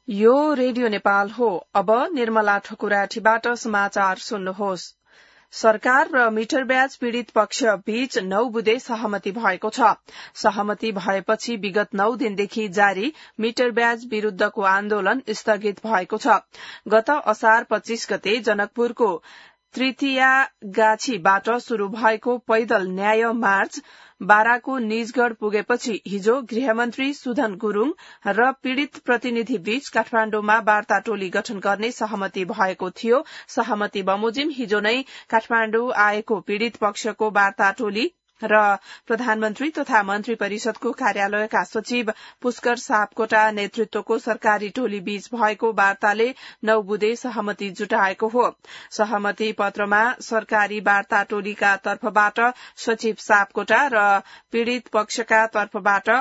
यो रेडियो नेपाल हो। अब निर्मला ठकुराठीबाट समाचार सुन्नुहोस्। सरकार र मिटर ब्याज पीड़ित पक्ष बीच 9 बुँदे सहमति भएको छ। सहमति भएपछि विगत 9 दिनदेखि जारी मिटर ब्याज विरूद्धको आन्दोलन स्थगित भएको छ। गत असार 25 गते जनकपुरको तृतीयागाछीबाट शुरू भएको पैदल न्याय मार्च बाराको निजगढ़ पुगेपछि हिजो गृहमन्त्री सुधन गुरूङ र पीड़ित प्रतिनिधि बीच काठमाण्डुमा वार्ता टोली गठन गर्ने सहमति भएको थियो। सहमति बमोजिम हिजो नै काठमाण्डु आएको पीड़ित पक्षको वार्ता टोली र प्रधानमन्त्री तथा मन्त्री परिषदको कार्यालयका सचिव पुष्कर सापकोटा नेतृत्वको सरकारी टोली बीच भएको वार्ताले 9 बुँदे सहमति जुटाएको हो। सहमति पत्रमा सरकारी वार्ता टोलीका तर्फबाट सचिव सापकोटा र पीड़ित पक्षका तर्फबाट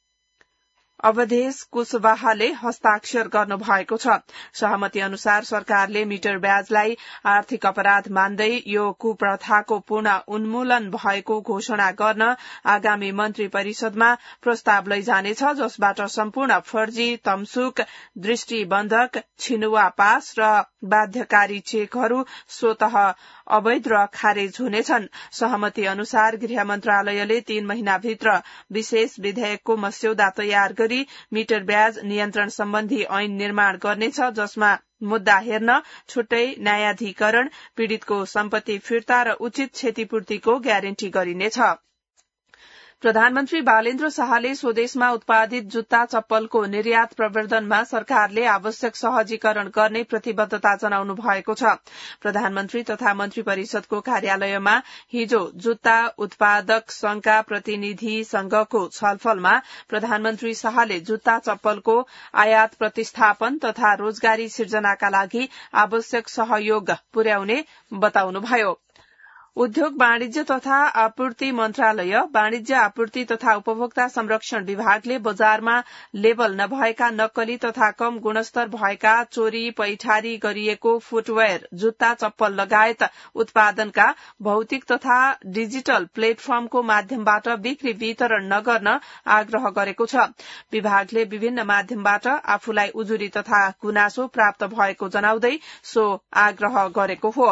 अवधेश कुशवाहाले हस्ताक्षर गर्नु भएको छ। सहमति अनुसार सरकारले मिटर ब्याजलाई आर्थिक अपराध मान्दै यो कुप्रथाको पूर्ण उन्मूलन भएको घोषणा गर्न आगामी मन्त्री परिषदमा प्रस्ताव लैजानेछ, जसबाट सम्पूर्ण फर्जी, तमसुक, दृष्टिबन्धक, छिनुवा पास र बाध्यकारी चेकहरू स्वतः अवैध र खारेज हुनेछन्। सहमति अनुसार गृह मन्त्रालयले 3 महिनाभित्र विशेष विधेयकको मस्यौदा तयार गरी मिटर ब्याज नियन्त्रण सम्बन्धी ऐन निर्माण गर्नेछ, जसमा मुद्दा हेर्न छुट्टै न्यायाधिकरण, पीड़ितको सम्पत्ति फिर्ता र उचित क्षतिपूर्तिको ग्यारेन्टी गरिनेछ। प्रधानमन्त्री बालेन्द्र शाहले स्वदेशमा उत्पादित जुत्ता चप्पलको निर्यात प्रवर्धनमा सरकारले आवश्यक सहजीकरण गर्ने प्रतिबद्धता जनाउनु भएको छ। प्रधानमन्त्री तथा मन्त्री परिषदको कार्यालयमा हिजो जुत्ता उत्पादक संघका प्रतिनिधि संघको छलफलमा प्रधानमन्त्री शाहले जुत्ता चप्पलको आयात प्रतिस्थापन तथा रोजगारी सिर्जनाका लागि आवश्यक सहयोग पुर्याउने बताउनुभयो। उद्योग वाणिज्य तथा आपूर्ति मन्त्रालय, वाणिज्य आपूर्ति तथा उपभोक्ता संरक्षण विभागले बजारमा लेबल नभएका नक्कली तथा कम गुणस्तर भएका चोरी पैठारी गरिएको फुटवेयर, जुत्ता चप्पल लगायत उत्पादनका भौतिक तथा डिजिटल प्लेटफर्मको माध्यमबाट बिक्री वितरण नगर्न आग्रह गरेको छ। विभागले विभिन्न माध्यमबाट आफूलाई उजुरी तथा गुनासो प्राप्त भएको जनाउँदै सो आग्रह गरेको हो।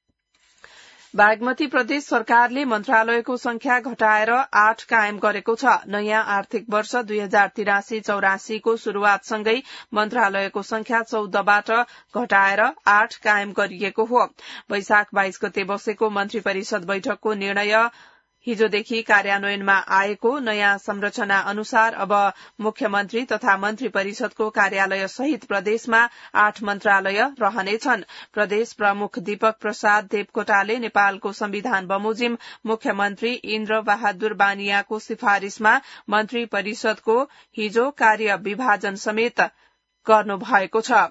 बागमती प्रदेश सरकारले मन्त्रालयको संख्या घटाएर 8 कायम गरेको छ। नयाँ आर्थिक वर्ष 2083-84 को शुरूआतसँगै मन्त्रालयको संख्या 14 बाट घटाएर 8 कायम गरिएको हो। वैशाख 22 गते बसेको मन्त्री परिषद बैठकको निर्णय हिजोदेखि कार्यान्वयनमा आएको नयाँ संरचना अनुसार अब मुख्यमन्त्री तथा मन्त्री परिषदको कार्यालय सहित प्रदेशमा 8 मन्त्रालय रहनेछन्। प्रदेश प्रमुख दीपक प्रसाद देवकोटाले नेपालको संविधान बमोजिम मुख्यमन्त्री इन्द्र बहादुर बानियाको सिफारिशमा मन्त्री परिषदको हिजो कार्य विभाजन समेत गर्नु भएको छ।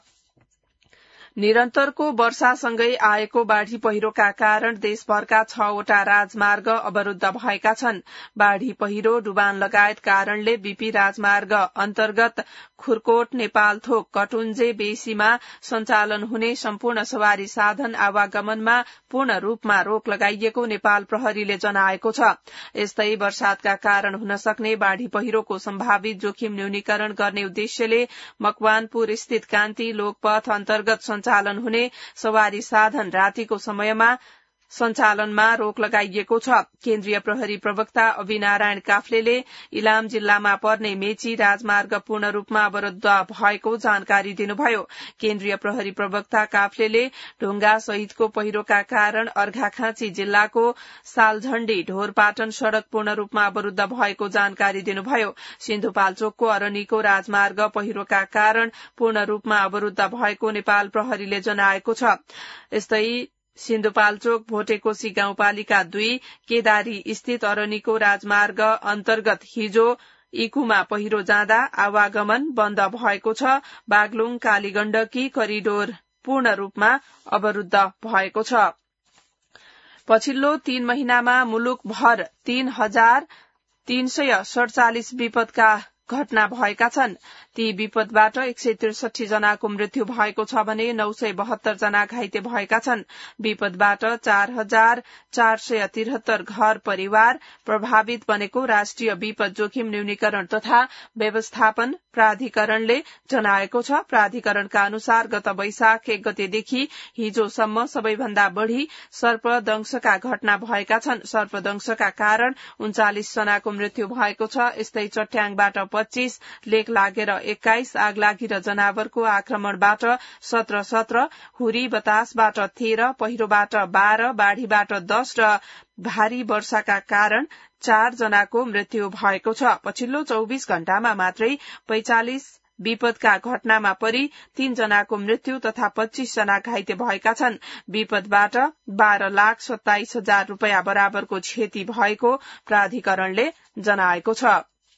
निरन्तरको वर्षासँगै आएको बाढ़ी पहिरोका कारण देशभरका 6 वटा राजमार्ग अवरूद्ध भएका छन्। बाढ़ी पहिरो, डुबान लगायत कारणले बीपी राजमार्ग अन्तर्गत खुरकोट नेपालथोक कटुन्जे बेसीमा सञ्चालन हुने सम्पूर्ण सवारी साधन आवागमनमा पूर्ण रूपमा रोक लगाइएको नेपाल प्रहरीले जनाएको छ। यस्तै वर्षातका कारण हुन सक्ने बाढ़ी पहिरोको सम्भावित जोखिम न्यूनीकरण गर्ने उद्देश्यले मकवानपुर स्थित कान्ति लोकपथ अन्तर्गत सञ्चालन हुने सवारी साधन रातिको समयमा सञ्चालनमा रोक लगाइएको छ। केन्द्रीय प्रहरी प्रवक्ता अविनारायण काफ्लेले इलाम जिल्लामा पर्ने मेची राजमार्ग पूर्ण रूपमा अवरूद्ध भएको जानकारी दिनुभयो। केन्द्रीय प्रहरी प्रवक्ता काफ्लेले ढुङ्गा सहितको पहिरोका कारण अर्घाखाँची जिल्लाको सालझण्डी ढोरपाटन सड़क पूर्ण रूपमा अवरूद्ध भएको जानकारी दिनुभयो। सिन्धुपाल्चोकको अरनीको राजमार्ग पहिरोका कारण पूर्ण रूपमा अवरूद्ध भएको नेपाल प्रहरीले जनाएको छ। यस्तै सिन्धुपाल्चोक भोटेकोशी गाउँपालिका 2 केदारी स्थित अरनीको राजमार्ग अन्तर्गत हिजो इकुमा पहिरो जाँदा आवागमन बन्द भएको छ। बागलुङ कालीगण्डकी करिडोर पूर्ण रूपमा अवरूद्ध भएको छ। पछिल्लो 3 महिनामा मुलुकभर 3347 विपदका घटना भएका छन्। ती विपदबाट 163 जनाको मृत्यु भएको छ भने 972 जना घाइते भएका छन्। विपदबाट 4473 घर परिवार प्रभावित बनेको राष्ट्रिय विपद जोखिम न्यूनीकरण तथा व्यवस्थापन प्राधिकरणले जनाएको छ। प्राधिकरणका अनुसार गत वैशाख 1 गतेदेखि हिजोसम्म सबैभन्दा बढ़ी सर्पदंशका घटना भएका छन्। सर्पदंशका कारण 39 जनाको मृत्यु भएको छ। यस्तै चट्याङबाट 25, लेक लागेर 21, आगलागी र जनावरको आक्रमणबाट 17, हुरी बतासबाट 13, पहिरोबाट 12, बाढ़ीबाट 10 र भारी वर्षाका कारण 4 जनाको मृत्यु भएको छ। पछिल्लो 24 घण्टामा मात्रै 45 विपदका घटनामा परि 3 जनाको मृत्यु तथा 25 जना घाइते भएका छन्। विपदबाट 12,27,000 रूपियाँ बराबरको क्षति भएको प्राधिकरणले जनाएको छ।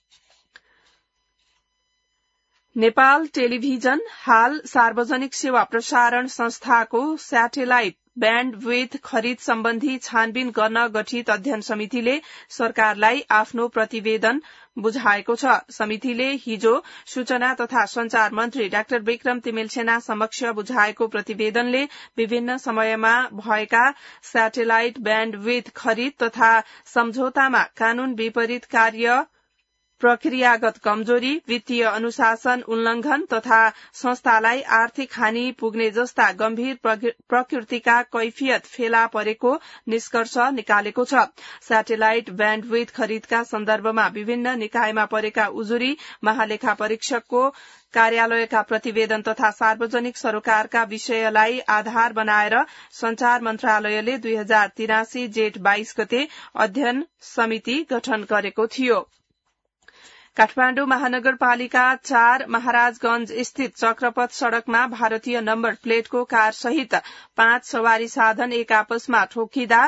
नेपाल टेलिभिजन हाल सार्वजनिक सेवा प्रसारण संस्थाको स्याटेलाइट ब्यान्डविड्थ खरिद सम्बन्धी छानबिन गर्न गठित अध्ययन समितिले सरकारलाई आफ्नो प्रतिवेदन बुझाएको छ। समितिले हिजो सूचना तथा संचार मन्त्री डाक्टर विक्रम तिमेलसेना समक्ष बुझाएको प्रतिवेदनले विभिन्न समयमा भएका स्याटेलाइट ब्यान्डविड्थ खरिद तथा सम्झौतामा कानून विपरीत कार्य, प्रक्रियागत कमजोरी, वित्तीय अनुशासन उल्लंघन तथा संस्थालाई आर्थिक हानि पुग्ने जस्ता गम्भीर प्रकृतिका कैफियत फेला परेको निष्कर्ष निकालेको छ। स्याटेलाइट ब्यान्डविड्थ खरिदका सन्दर्भमा विभिन्न निकायमा परेका उजुरी, महालेखा परीक्षकको कार्यालयका प्रतिवेदन तथा सार्वजनिक सरोकारका विषयलाई आधार बनाएर संचार मन्त्रालयले 2083 जेठ 22 गते अध्ययन समिति गठन गरेको थियो। काठमाडौँ महानगरपालिका 4 महाराजगंज स्थित चक्रपथ सड़कमा भारतीय नम्बर प्लेटको कार सहित 5 सवारी साधन एक आपसमा ठोकिँदा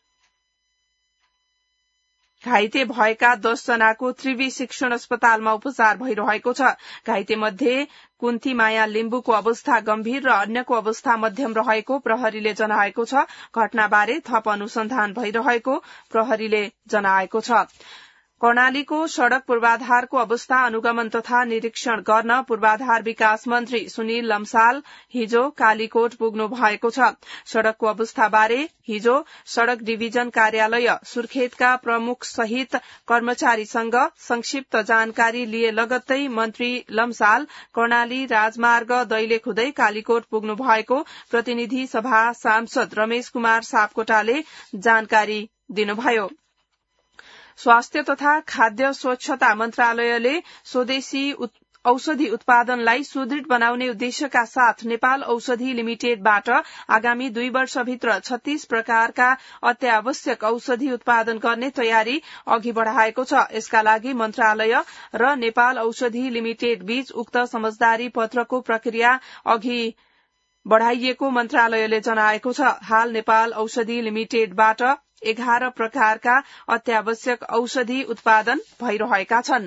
घाइते भएका 10 जनाको त्रिवी शिक्षण अस्पतालमा उपचार भइरहेको छ। घाइते मध्ये कुन्ती माया लिम्बुको अवस्था गम्भीर र अन्यको अवस्था मध्यम रहेको प्रहरीले जनाएको छ। घटनाबारे थप अनुसन्धान भइरहेको प्रहरीले जनाएको छ। कर्णालीको सड़क पूर्वाधारको अवस्था अनुगमन तथा निरीक्षण गर्न पूर्वाधार विकास मन्त्री सुनिल लम्साल हिजो कालीकोट पुग्नु भएको छ। सड़कको अवस्थाबारे हिजो सड़क डिभिजन कार्यालय सुर्खेतका प्रमुख सहित कर्मचारीसँग संक्षिप्त जानकारी लिए लगत्तै मन्त्री लम्साल कर्णाली राजमार्ग दैलेख हुँदै कालीकोट पुग्नु भएको प्रतिनिधि सभा सांसद रमेश कुमार सापकोटाले जानकारी दिनुभयो। स्वास्थ्य तथा खाद्य स्वच्छता मन्त्रालयले स्वदेशी औषधि उत्पादनलाई सुदृढ़ बनाउने उद्देश्यका साथ नेपाल औषधि लिमिटेडबाट आगामी 2 वर्षभित्र 36 प्रकारका अत्यावश्यक औषधि उत्पादन गर्ने तयारी अघि बढ़ाएको छ। यसका लागि मन्त्रालय र नेपाल औषधि लिमिटेड बीच उक्त समझदारी पत्रको प्रक्रिया अघि बढ़ाइएको मन्त्रालयले जनाएको छ। हाल नेपाल औषधि लिमिटेडबाट 11 प्रकारका अत्यावश्यक औषधि उत्पादन भइरहेका छन्।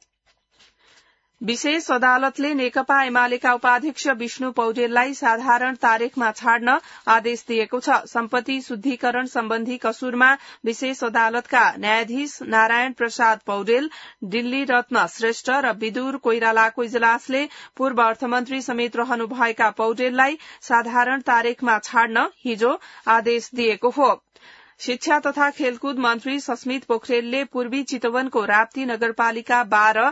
विशेष अदालतले नेकपा एमालेका उपाध्यक्ष विष्णु पौडेललाई साधारण तारिखमा छाड्न आदेश दिएको छ। सम्पत्ति शुद्धिकरण सम्बन्धी कसूरमा विशेष अदालतका न्यायाधीश नारायण प्रसाद पौडेल, दिल्ली रत्न श्रेष्ठ र विदुर कोइरालाको इजलासले पूर्व अर्थमन्त्री समेत रहनुभएका पौडेललाई साधारण तारिखमा छाड्न हिजो आदेश दिएको हो। शिक्षा तथा खेलकुद मन्त्री सस्मित पोखरेलले पूर्वी चितवनको राप्ती नगरपालिका 12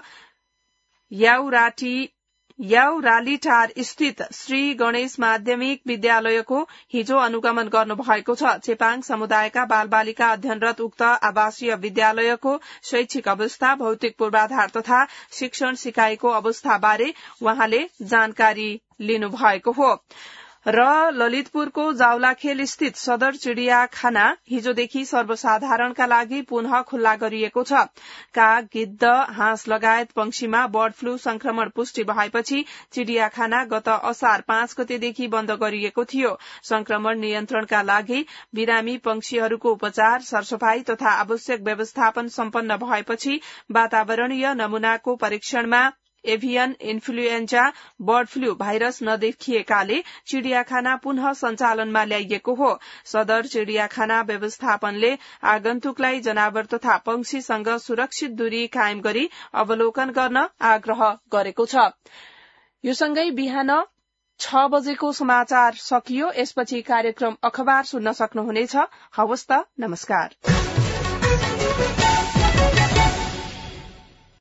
याउरालीटार स्थित श्री गणेश माध्यमिक विद्यालयको हिजो अनुगमन गर्नुभएको छ। चेपाङ समुदायका बालबालिका अध्ययनरत उक्त आवासीय विद्यालयको शैक्षिक अवस्था, भौतिक पूर्वाधार तथा शिक्षण सिकाइको अवस्थाबारे उहाँले जानकारी लिनुभएको हो। र ललितपुरको जाउलाखेल स्थित सदर चिड़ियाखाना हिजोदेखि सर्वसाधारणका लागि पुनः खुल्ला गरिएको छ। काग, गिद्ध, हाँस लगायत पंक्षीमा बर्ड फ्लू संक्रमण पुष्टि भएपछि चिड़ियाखाना गत असार 5 गतेदेखि बन्द गरिएको थियो। संक्रमण नियन्त्रणका लागि बिरामी पंक्षीहरूको उपचार, सरसफाई तथा आवश्यक व्यवस्थापन सम्पन्न भएपछि वातावरणीय नमूनाको परीक्षणमा avian influenza bird flu virus नदेखिएकाले चिड़ियाखाना पुनः सञ्चालनमा ल्याइएको हो। सदर चिड़ियाखाना व्यवस्थापनले आगन्तुकलाई जनावर तथा पंक्षीसँग सुरक्षित दूरी कायम गरी अवलोकन गर्न आग्रह गरेको छ। यो सँगै बिहान 6 बजेको समाचार सकियो। यसपछि कार्यक्रम अखबार सुन्न सक्नुहुनेछ। हवस् त, नमस्कार।